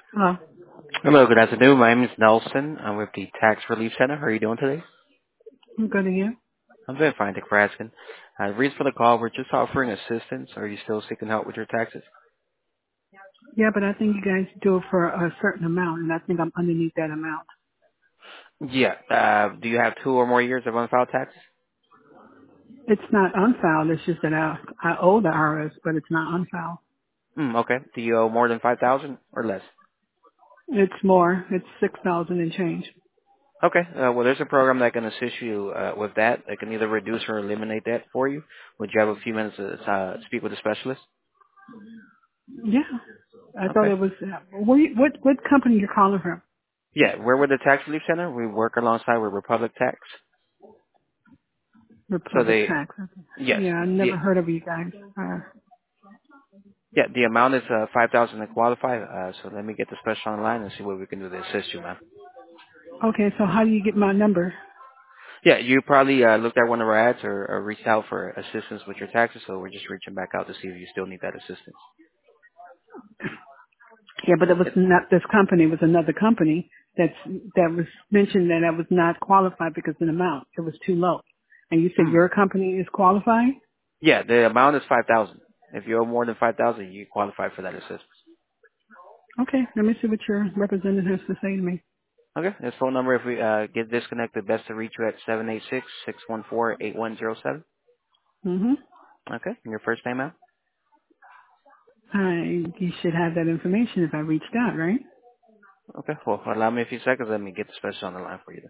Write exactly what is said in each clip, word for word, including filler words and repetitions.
Hello. Hello, good afternoon. My name is Nelson. I'm with the Tax Relief Center. How are you doing today? I'm good to you. I'm doing fine. Thank you for asking. Uh, the reason for the call, we're just offering assistance. Are you still seeking help with your taxes? Yeah, but I think you guys do it for a certain amount, and I think I'm underneath that amount. Yeah. Uh, do you have two or more years of unfiled taxes? It's not unfiled. It's just that I, I owe the I R S, but it's not unfiled. Mm, okay. Do you owe more than five thousand or less? It's more. It's six thousand and change. Okay. Uh, well, there's a program that can assist you uh, with that. It can either reduce or eliminate that for you. Would you have a few minutes to uh, speak with a specialist? Yeah. I thought Okay. it was. Uh, what, what what company you're calling from? Yeah, we're with the Tax Relief Center. We work alongside with Republic Tax. So Republic they, Tax. Okay. yes, Yeah, I the never heard of you guys. Uh, Yeah, the amount is uh, five thousand to qualify. Uh, so let me get the special online and see what we can do to assist you, ma'am. okay, so how do you get my number? Yeah, you probably uh, looked at one of our ads or, or reached out for assistance with your taxes, so we're just reaching back out to see if you still need that assistance. Yeah, but it was It, not this company. It was another company that's that was mentioned that I was not qualified because of the amount. It was too low. And you said mm, your company is qualified? yeah, the amount is five thousand. If you owe more than five thousand, you qualify for that assistance. Okay, let me see what your representative has to say to me. Okay, this phone number, if we uh, get disconnected, best to reach you at seven eight six, six one four, eight one zero seven. Mm-hmm. Okay, and your first name, ma'am? I, you should have that information if I reached out, right? Okay, well, allow me a few seconds. Let me get the special on the line for you.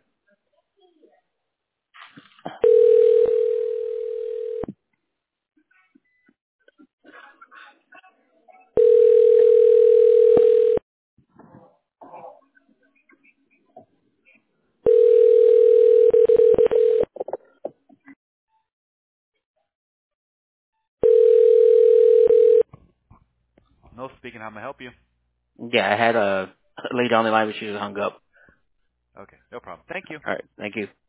No speaking. How may I help you? Yeah, I had a lady on the line, but she just hung up. Okay, no problem. Thank you. All right. Thank you.